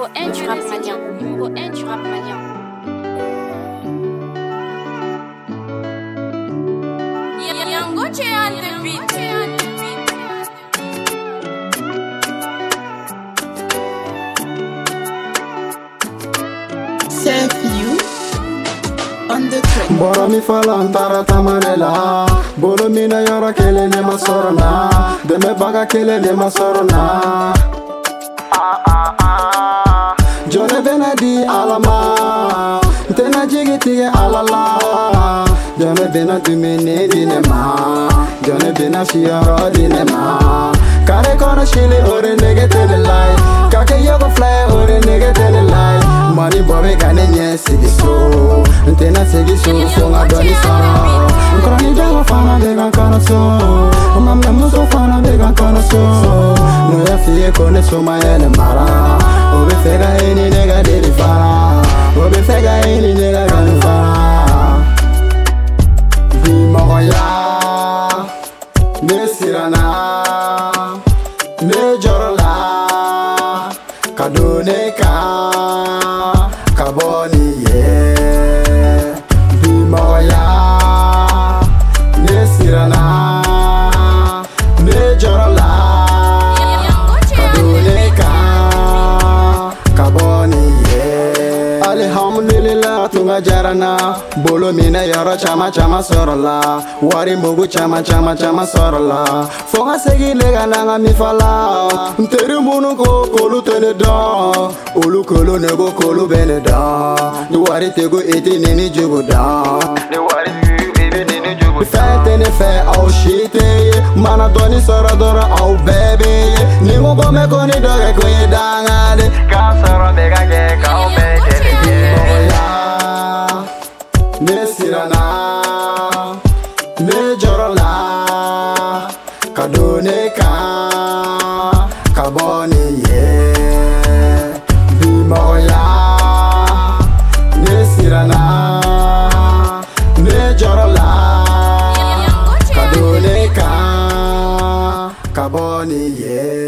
Numéro 1 du rap malien. Numéro 1 du rap malien. Yangoche on the beat. Thank you on the track. Bora mi fala antara tamarela. Bolo mina yora kele ne masorona. Deme baga kele ne masorona. Jone bena di alama. Tena jigi tige alala. Jone bena dumene dinema. Jone bena fioro dinema. Kare kono shili ore nege tele lai. Kake yogo fly ore nege tele lai. Money bobe gane nye sigi so. Tena sigi so fonga doni so. Kroni jago fana bega kono so. Mamna muso fana bega kono so. No ya fiye kone so mayele mara. Obe fega eni nega deli fara. Obe fega eni nega gani fara. Bi moya me sirana me jorola kadone ka kaboni ye bi moya me sirana me jorola kadone ka kaboni ye alhamdulillah tunga jarana bolo mina yoro chama chama sorola wari mugu chama chama chama sorola fonga segi lega nanga mi fala nteri munu ko kolu tene da olu kolu nego kolu bene da ni wari tego eti nini jugu da ni wari eti nini jugu da fete ne fe au shite mana doni sora dora au baby ni mo gome koni doge kwenye dangade ka sora bega ke ka au bege me sirana me jorola kadone ka kaboni ye bi moya me sirana me jorola kadone ka kaboni ye